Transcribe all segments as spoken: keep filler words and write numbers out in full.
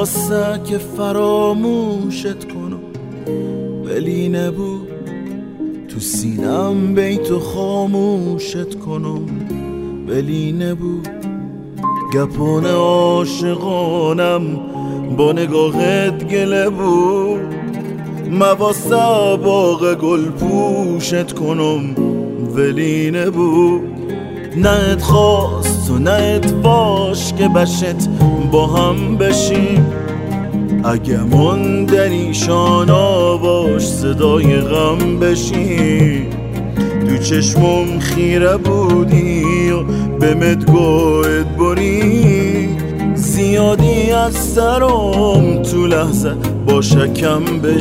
واسه که فراموشت کنم ولی نبود تو سینم بیتو خاموشت کنم ولی نبود گپان عاشقانم با نگاهت گله بود مواسه باغ گل پوشت کنم ولی نبود نه ات خواست و نه ات باش که بشت با هم بشیم اگه من در ایشان آواش صدای غم بشیم تو چشمم خیره بودی و به مدگوت بری زیادی از سرم تو لحظه با شکم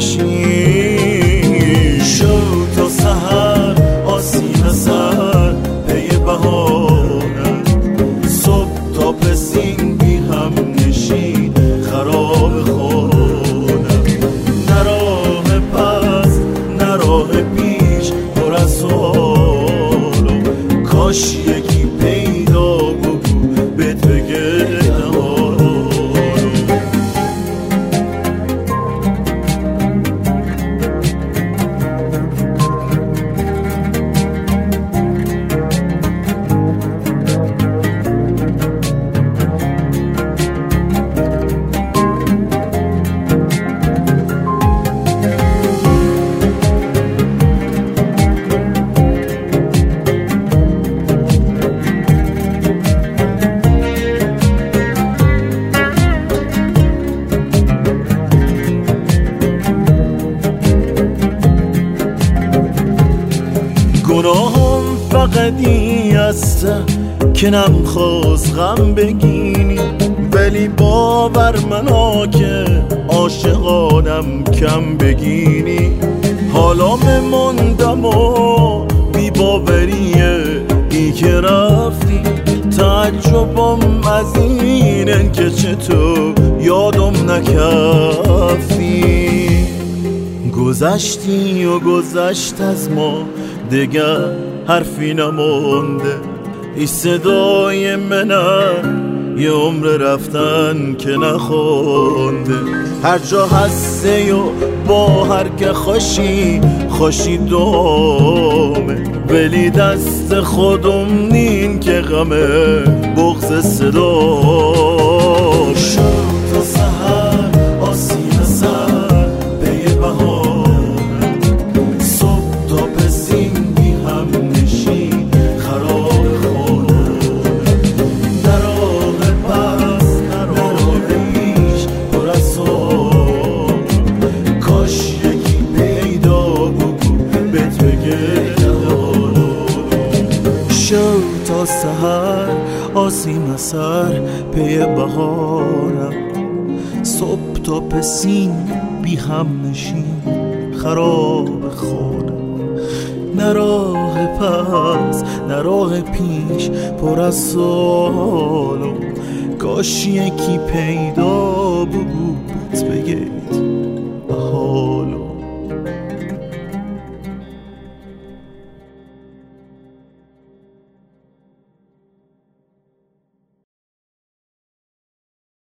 بشی شو تا سحر آسیم سر پی بهارم صبح تا پسین بی هم نشین خراب خونم نه راه پس نه راه پیش پر از سوالم کاش یکی پیدا بگو بهت بگه گناهم فقط این است که نمخواست غم بگینی ولی باور منا که عاشقانم کم بگینی حالا مموندم و بی باوریه ای که رفتی تعجبم از اینن که چطور یادم نکفتی گذشتی و گذشت از ما دیگر حرفی نمونده ای صدای منم یه عمر رفتن که نخونده هر جا هسته و با هر که خوشی خوشی دومه ولی دست خودم نین که غمه بغض صدا شد تا سحر آسیم سر پی بهارم صبح تا پسین بی هم نشین خراب خونم نه راه پس نه راه پیش پر از سوال کاش یکی پیدا بگو بهت بگه شو تا سحر آسیم سر پی بهارم صبح تا پسین بی هم نشین خراب خونم نه راه پس نه راه پیش پر از سوالم کاش یکی پیدا بگو بهت بگه